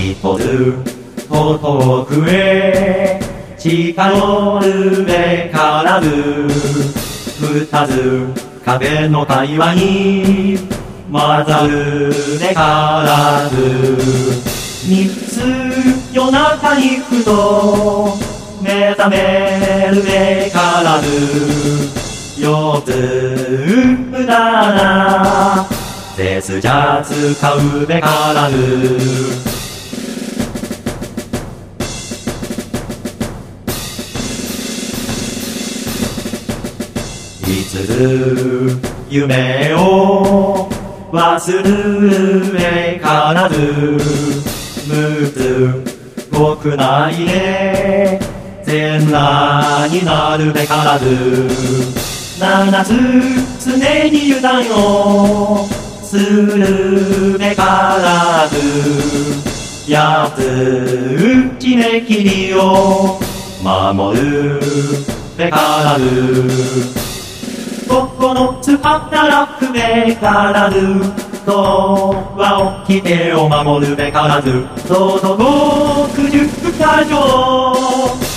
一つ遠くへ近寄るべからず、二つ壁の会話に混ざるべからず、三つ夜中にふと目覚めるべからず、四つ無駄な切じゃ使うべからず、五つ夢を忘るべからず、六つ極内で全裸になるべからず、七つ常に油断をするべからず、八つ決め切りを守るべからず、九つ働くべからず、十は起きてを守るべからず、道徳十か条